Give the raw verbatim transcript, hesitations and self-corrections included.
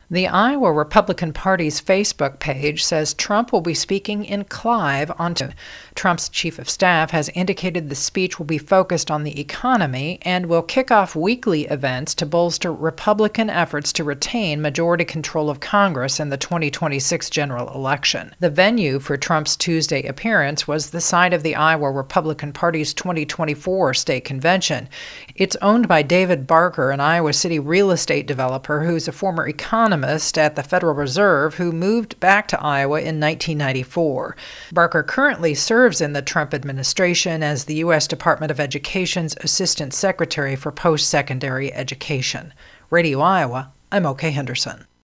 The Iowa Republican Party's Facebook page says Trump will be speaking in Clive on Tuesday. Trump's chief of staff has indicated the speech will be focused on the economy and will kick off weekly events to bolster Republican efforts to retain majority control of Congress in the twenty twenty-six general election. The venue for Trump's Tuesday appearance was the site of the Iowa Republican Party's twenty twenty-four state convention. It's owned by David Barker, an Iowa City real estate developer who's a former economist at the Federal Reserve who moved back to Iowa in nineteen ninety-four. Barker currently serves in the Trump administration as the U S Department of Education's Assistant Secretary for Post-Secondary Education. Radio Iowa, I'm O K Henderson.